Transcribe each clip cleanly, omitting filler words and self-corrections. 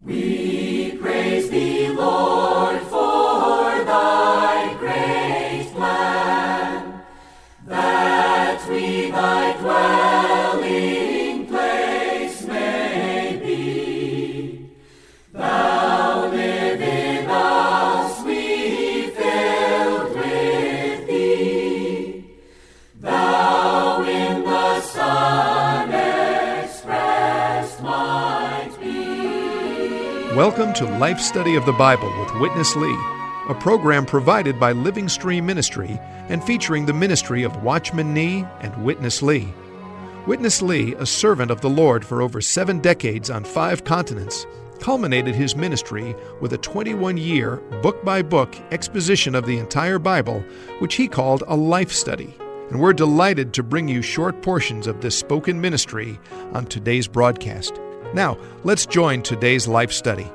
We praise thee, Lord, for thy great plan, that we thy dwelling place may be. Thou live in us, we filled with thee. Thou in the Son expressed might be. Welcome to Life Study of the Bible with Witness Lee, a program provided by Living Stream Ministry and featuring the ministry of Watchman Nee and Witness Lee. Witness Lee, a servant of the Lord for over 7 decades on 5 continents, culminated his ministry with a 21-year, book-by-book exposition of the entire Bible, which he called a life study. And we're delighted to bring you short portions of this spoken ministry on today's broadcast. Now, let's join today's life study.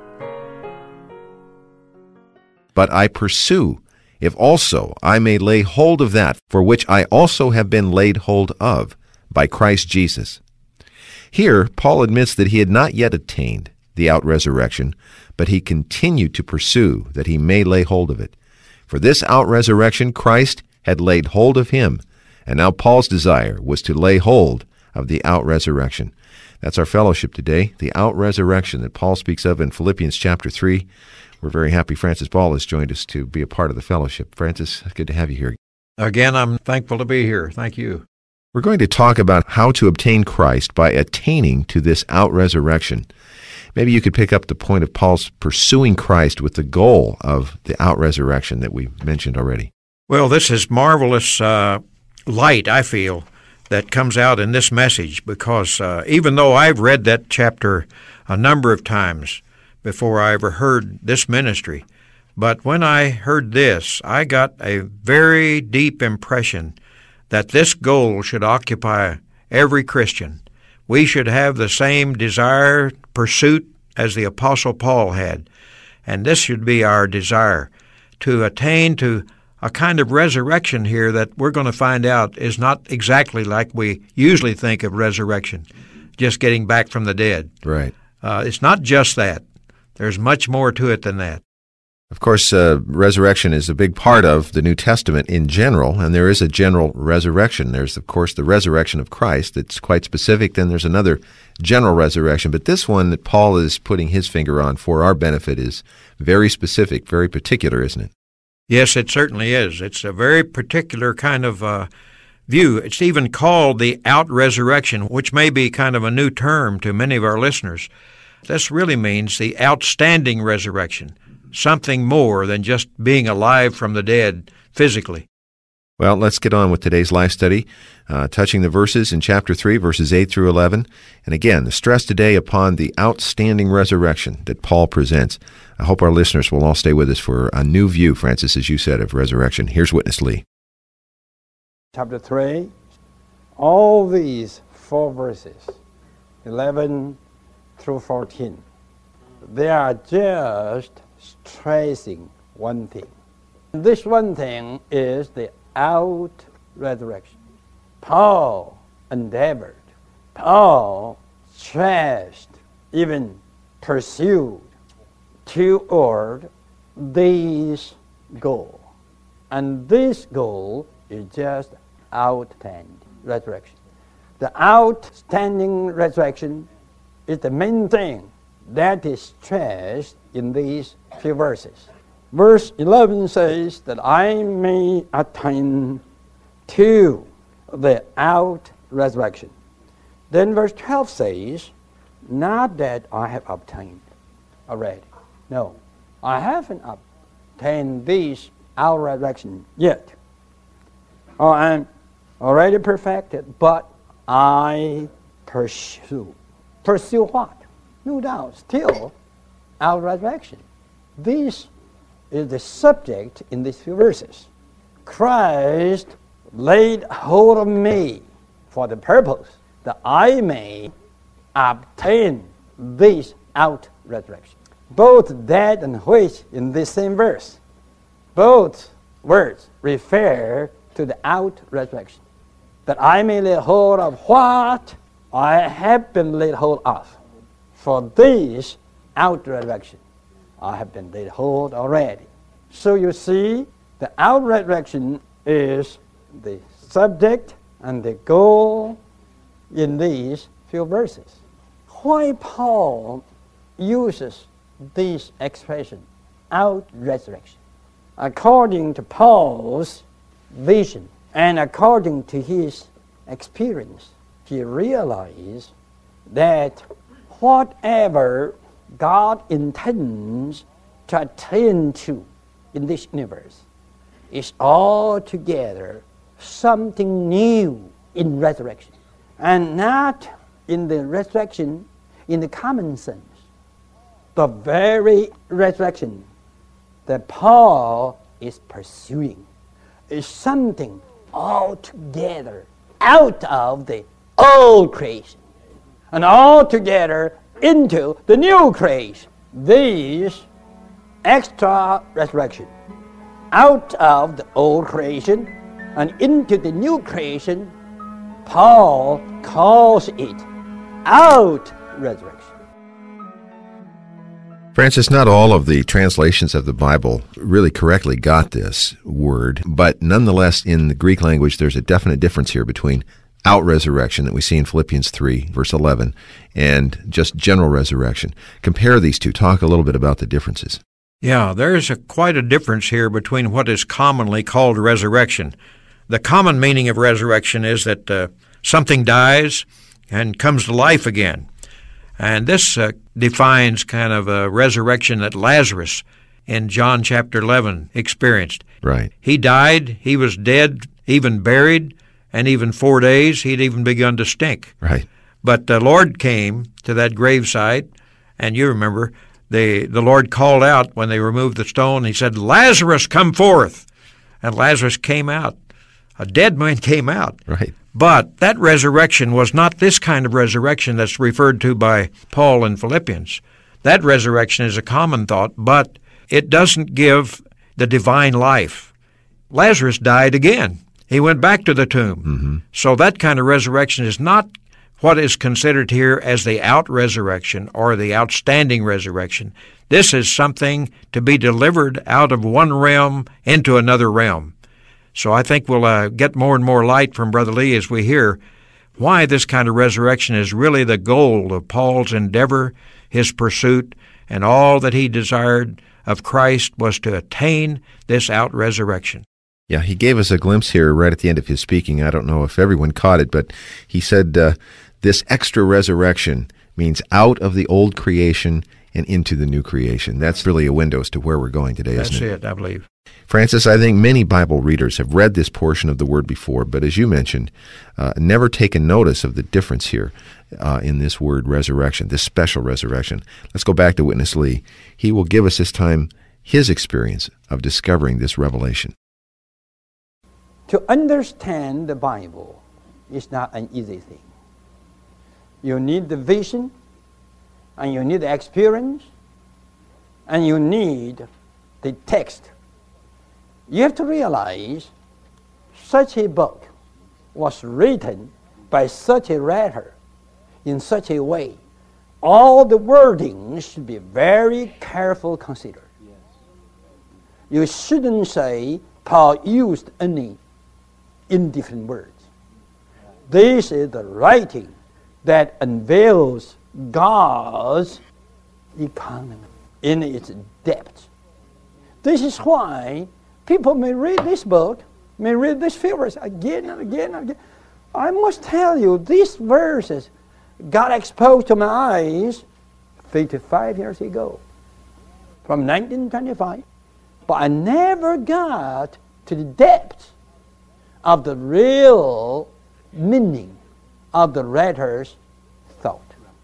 But I pursue, if also I may lay hold of that for which I also have been laid hold of by Christ Jesus. Here, Paul admits that he had not yet attained the out-resurrection, but he continued to pursue that he may lay hold of it. For this out-resurrection, Christ had laid hold of him, and now Paul's desire was to lay hold of the out-resurrection. That's our fellowship today, the out-resurrection that Paul speaks of in Philippians chapter 3. We're very happy Francis Ball has joined us to be a part of the fellowship. Francis, good to have you here. Again, I'm thankful to be here. Thank you. We're going to talk about how to obtain Christ by attaining to this out-resurrection. Maybe you could pick up the point of Paul's pursuing Christ with the goal of the out-resurrection that we mentioned already. Well, this is marvelous light, I feel, that comes out in this message because even though I've read that chapter a number of times before I ever heard this ministry, but when I heard this, I got a very deep impression that this goal should occupy every Christian. We should have the same desire, pursuit as the Apostle Paul had, and this should be our desire, to attain to a kind of resurrection here that we're going to find out is not exactly like we usually think of resurrection, just getting back from the dead. Right. It's not just that. There's much more to it than that. Of course, resurrection is a big part of the New Testament in general, and there is a general resurrection. There's, of course, the resurrection of Christ that's quite specific. Then there's another general resurrection. But this one that Paul is putting his finger on for our benefit is very specific, very particular, isn't it? Yes, it certainly is. It's a very particular kind of view. It's even called the out-resurrection, which may be kind of a new term to many of our listeners. This really means the outstanding resurrection, something more than just being alive from the dead physically. Well, let's get on with today's life study, touching the verses in chapter 3, verses 8 through 11. And again, the stress today upon the outstanding resurrection that Paul presents. I hope our listeners will all stay with us for a new view, Francis, as you said, of resurrection. Here's Witness Lee. Chapter 3, all these 4 verses, 11 through 14, they are just stressing one thing. This one thing is the out-resurrection. Paul endeavored, Paul stressed, even pursued toward this goal. And this goal is just outstanding resurrection. The outstanding resurrection is the main thing that is stressed in these few verses. Verse 11 says that I may attain to the out-resurrection. Then verse 12 says, not that I have obtained already. No, I haven't obtained this out-resurrection yet. Oh, I'm already perfected, but I pursue. Pursue what? No doubt, still out-resurrection. This is the subject in these few verses. Christ laid hold of me for the purpose that I may obtain this out-resurrection. Both that and which in this same verse, both words refer to the out-resurrection. That I may lay hold of what I have been laid hold of. For this out resurrection. I have been laid hold already. So you see, the out resurrection is the subject and the goal in these few verses. Why Paul uses this expression, out resurrection? According to Paul's vision and according to his experience, he realized that whatever God intends to attain to in this universe is altogether something new in resurrection, and not in the resurrection in the common sense. The very resurrection that Paul is pursuing is something altogether out of the old creation and altogether into the new creation. This extra resurrection out of the old creation and into the new creation, Paul calls it out resurrection. Francis, not all of the translations of the Bible really correctly got this word, but nonetheless in the Greek language there's a definite difference here between out resurrection that we see in Philippians 3, verse 11, and just general resurrection. Compare these two. Talk a little bit about the differences. Yeah, there's quite a difference here between what is commonly called resurrection. The common meaning of resurrection is that something dies and comes to life again. And this defines kind of a resurrection that Lazarus in John chapter 11 experienced. Right. He died, he was dead, even buried, and even 4 days he'd even begun to stink. Right. But the Lord came to that gravesite, and you remember, the Lord called out when they removed the stone. He said, "Lazarus, come forth." And Lazarus came out. A dead man came out. Right. But that resurrection was not this kind of resurrection that's referred to by Paul in Philippians. That resurrection is a common thought, but it doesn't give the divine life. Lazarus died again. He went back to the tomb. Mm-hmm. So that kind of resurrection is not what is considered here as the out resurrection or the outstanding resurrection. This is something to be delivered out of one realm into another realm. So I think we'll get more and more light from Brother Lee as we hear why this kind of resurrection is really the goal of Paul's endeavor, his pursuit, and all that he desired of Christ was to attain this out resurrection. Yeah, he gave us a glimpse here right at the end of his speaking. I don't know if everyone caught it, but he said this extra resurrection means out of the old creation and into the new creation. That's really a window as to where we're going today, isn't it? That's it, I believe. Francis, I think many Bible readers have read this portion of the Word before, but as you mentioned, never taken notice of the difference here in this word resurrection, this special resurrection. Let's go back to Witness Lee. He will give us this time his experience of discovering this revelation. To understand the Bible is not an easy thing. You need the vision, and you need the experience, and you need the text. You have to realize such a book was written by such a writer in such a way. All the wording should be very carefully considered. You shouldn't say Paul used any indifferent words. This is the writing that unveils God's economy in its depth. This is why people may read this book, may read this few verses again and again and again. I must tell you, these verses got exposed to my eyes 55 years ago, from 1925. But I never got to the depth of the real meaning of the writer's thought.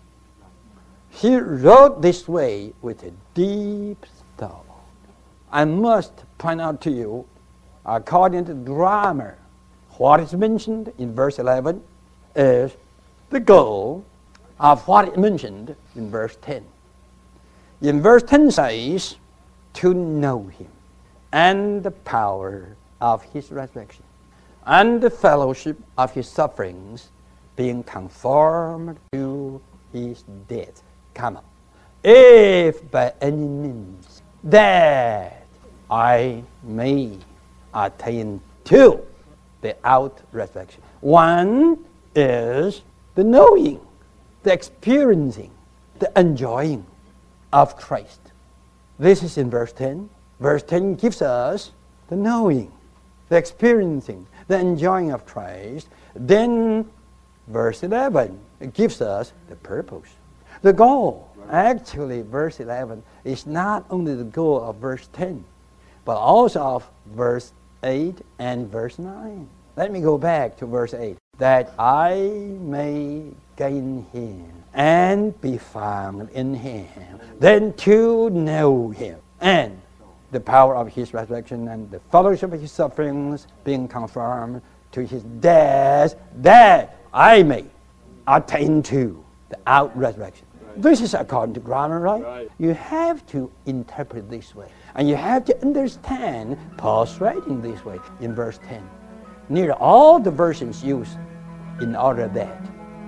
He wrote this way with a deep thought. I must point out to you, according to the grammar, what is mentioned in verse 11 is the goal of what is mentioned in verse 10. In verse 10 says, to know him and the power of his resurrection and the fellowship of his sufferings, being conformed to his death. Come on. if by any means that I may attain to the out-resurrection. One is the knowing, the experiencing, the enjoying of Christ. This is in verse 10. Verse 10 gives us the knowing, the experiencing, the enjoying of Christ. Then verse 11 gives us the purpose, the goal. Actually, verse 11 is not only the goal of verse 10, but also of verse 8 and verse 9. Let me go back to verse 8. That I may gain him and be found in him, then to know him, and the power of his resurrection and the fellowship of his sufferings, being conformed to his death, that I may attain to the out-resurrection. This is according to grammar, right? You have to interpret this way. And you have to understand Paul's writing this way in verse 10. Nearly all the versions use in order that.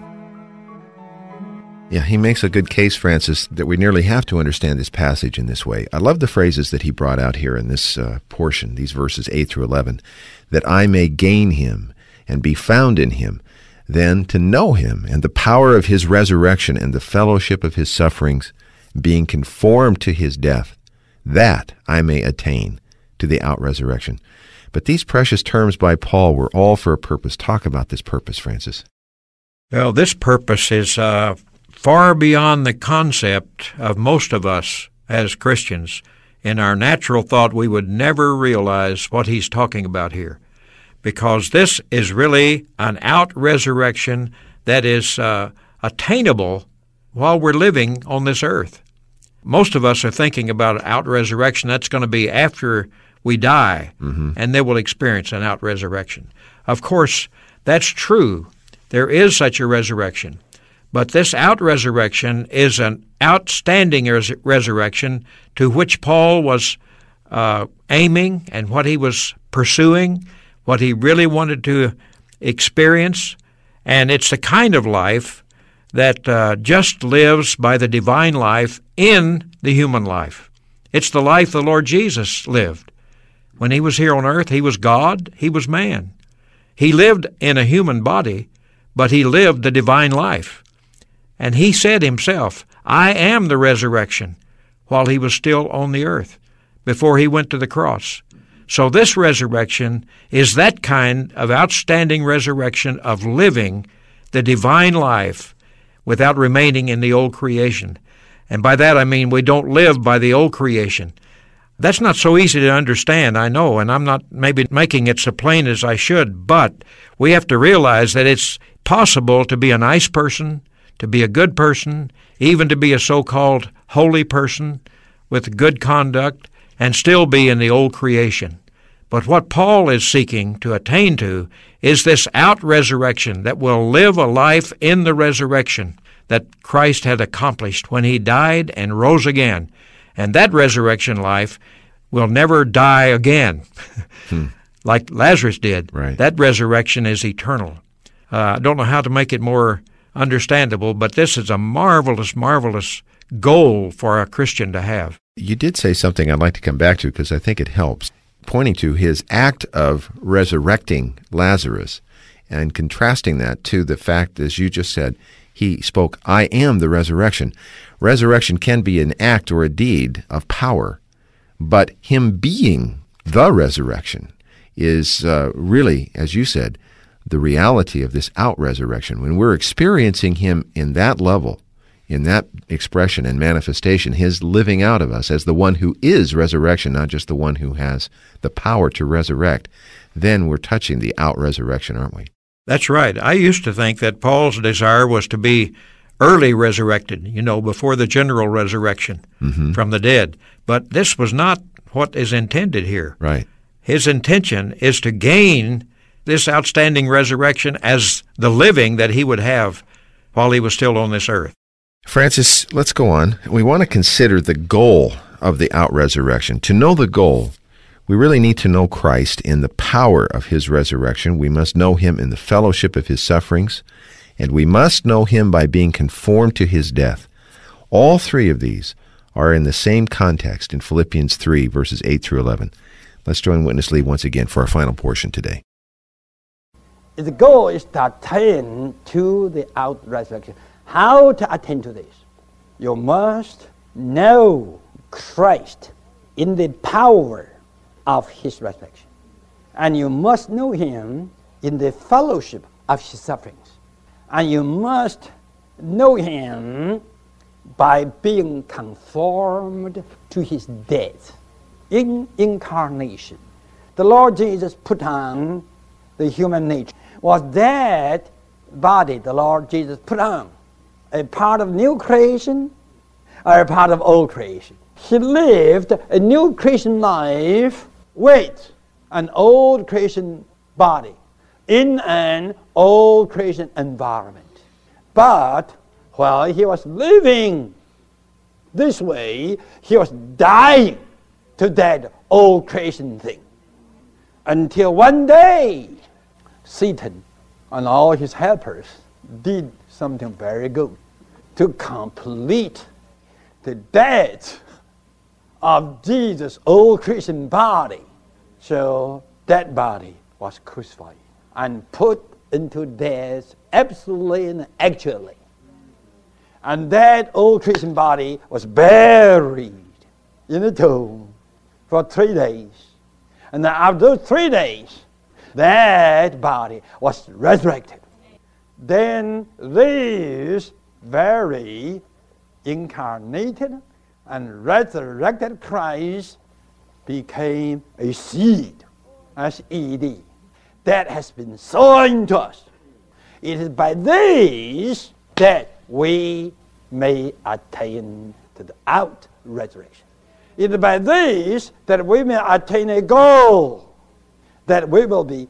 Yeah, he makes a good case, Francis, that we nearly have to understand this passage in this way. I love the phrases that he brought out here in this portion, these verses 8 through 11, that I may gain him and be found in him, then to know him and the power of his resurrection and the fellowship of his sufferings, being conformed to his death, that I may attain to the out-resurrection. But these precious terms by Paul were all for a purpose. Talk about this purpose, Francis. Well, this purpose is far beyond the concept of most of us as Christians. In our natural thought, we would never realize what he's talking about here, because this is really an out-resurrection that is attainable while we're living on this earth. Most of us are thinking about out-resurrection. That's going to be after we die, and they will experience an out-resurrection. Of course, that's true. There is such a resurrection. But this out-resurrection is an outstanding resurrection to which Paul was aiming and what he was pursuing, what he really wanted to experience. And it's the kind of life that just lives by the divine life in the human life. It's the life the Lord Jesus lived. When he was here on earth, he was God, he was man. He lived in a human body, but he lived the divine life. And he said himself, I am the resurrection, while he was still on the earth, before he went to the cross. So this resurrection is that kind of outstanding resurrection of living the divine life without remaining in the old creation. And by that I mean we don't live by the old creation. That's not so easy to understand, I know, and I'm not maybe making it so plain as I should, but we have to realize that it's possible to be a nice person, to be a good person, even to be a so-called holy person with good conduct, and still be in the old creation. But what Paul is seeking to attain to is this out-resurrection that will live a life in the resurrection that Christ had accomplished when he died and rose again. And that resurrection life will never die again, like Lazarus did. Right. That resurrection is eternal. I don't know how to make it more understandable, but this is a marvelous, marvelous goal for a Christian to have. You did say something I'd like to come back to because I think it helps, pointing to his act of resurrecting Lazarus and contrasting that to the fact, as you just said, he spoke, I am the resurrection. Resurrection can be an act or a deed of power, but him being the resurrection is really, as you said, the reality of this out-resurrection. When we're experiencing him in that level, in that expression and manifestation, his living out of us as the one who is resurrection, not just the one who has the power to resurrect, then we're touching the out-resurrection, aren't we? That's right. I used to think that Paul's desire was to be early resurrected, before the general resurrection from the dead. But this was not what is intended here. Right. His intention is to gain this outstanding resurrection as the living that he would have while he was still on this earth. Francis, let's go on. We want to consider the goal of the out-resurrection. To know the goal, we really need to know Christ in the power of his resurrection. We must know him in the fellowship of his sufferings, and we must know him by being conformed to his death. All three of these are in the same context in Philippians 3, verses 8 through 11. Let's join Witness Lee once again for our final portion today. The goal is to attain to the out resurrection. How to attain to this? You must know Christ in the power of his resurrection. And you must know him in the fellowship of his sufferings. And you must know him by being conformed to his death. In incarnation, the Lord Jesus put on the human nature. Was that body the Lord Jesus put on a part of new creation or a part of old creation? He lived a new creation life with an old creation body in an old creation environment. But while he was living this way, he was dying to that old creation thing. Until one day, Satan and all his helpers did something very good to complete the death of Jesus' old Christian body. So that body was crucified and put into death absolutely and actually. And that old Christian body was buried in a tomb for 3 days. And after those 3 days, that body was resurrected. Then this very incarnated and resurrected Christ became a seed, S-E-D, that has been sown to us. It is by this that we may attain to the out resurrection. It is by this that we may attain a goal, that we will be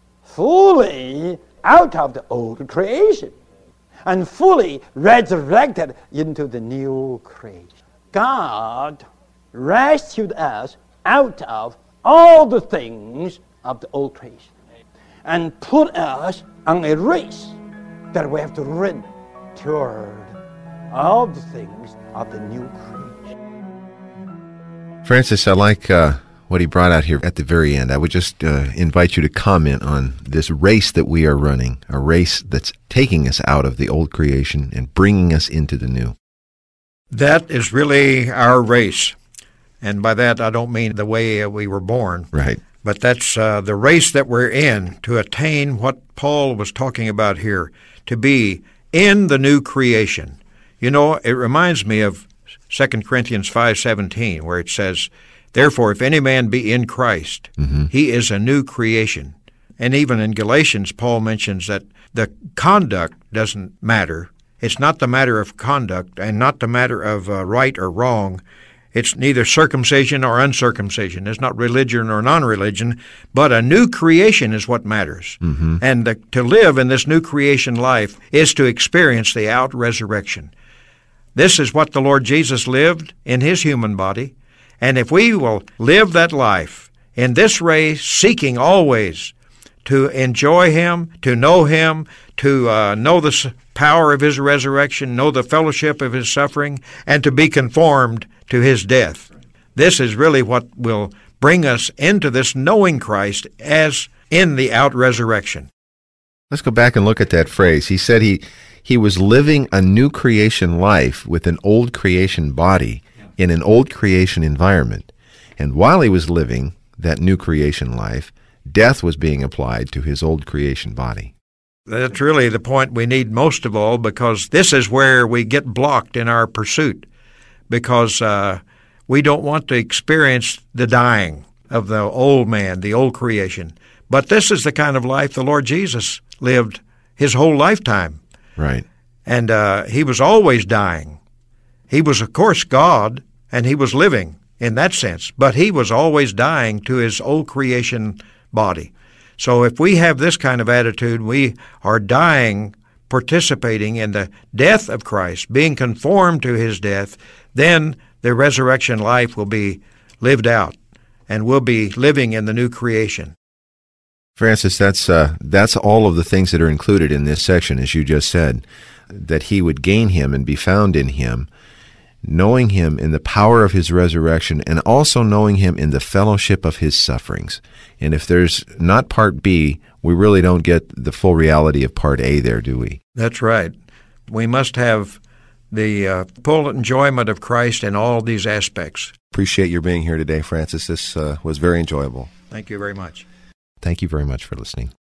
fully out of the old creation and fully resurrected into the new creation. God rescued us out of all the things of the old creation and put us on a race that we have to run toward all the things of the new creation. Francis, I like what he brought out here at the very end. I would just invite you to comment on this race that we are running, a race that's taking us out of the old creation and bringing us into the new. That is really our race. And by that, I don't mean the way we were born. Right. But that's the race that we're in to attain what Paul was talking about here, to be in the new creation. You know, it reminds me of 2 Corinthians 5:17, where it says, "Therefore, if any man be in Christ, he is a new creation." And even in Galatians, Paul mentions that the conduct doesn't matter. It's not the matter of conduct and not the matter of right or wrong. It's neither circumcision or uncircumcision. It's not religion or non-religion, but a new creation is what matters. And to live in this new creation life is to experience the out-resurrection. This is what the Lord Jesus lived in his human body. And if we will live that life in this race, seeking always to enjoy him, to know the power of his resurrection, know the fellowship of his suffering, and to be conformed to his death. This is really what will bring us into this knowing Christ as in the out-resurrection. Let's go back and look at that phrase. He said he was living a new creation life with an old creation body in an old creation environment. And while he was living that new creation life, death was being applied to his old creation body. That's really the point we need most of all, because this is where we get blocked in our pursuit, because we don't want to experience the dying of the old man, the old creation. But this is the kind of life the Lord Jesus lived his whole lifetime. Right. And he was always dying. He was, of course, God, and he was living in that sense, but he was always dying to his old creation body. So if we have this kind of attitude, we are dying, participating in the death of Christ, being conformed to his death, then the resurrection life will be lived out, and we'll be living in the new creation. Francis, that's all of the things that are included in this section, as you just said, that he would gain him and be found in him. knowing Him in the power of His resurrection, and also knowing Him in the fellowship of His sufferings. And if there's not part B, we really don't get the full reality of part A there, do we? That's right. We must have the full enjoyment of Christ in all these aspects. Appreciate your being here today, Francis. This was very enjoyable. Thank you very much. Thank you very much for listening.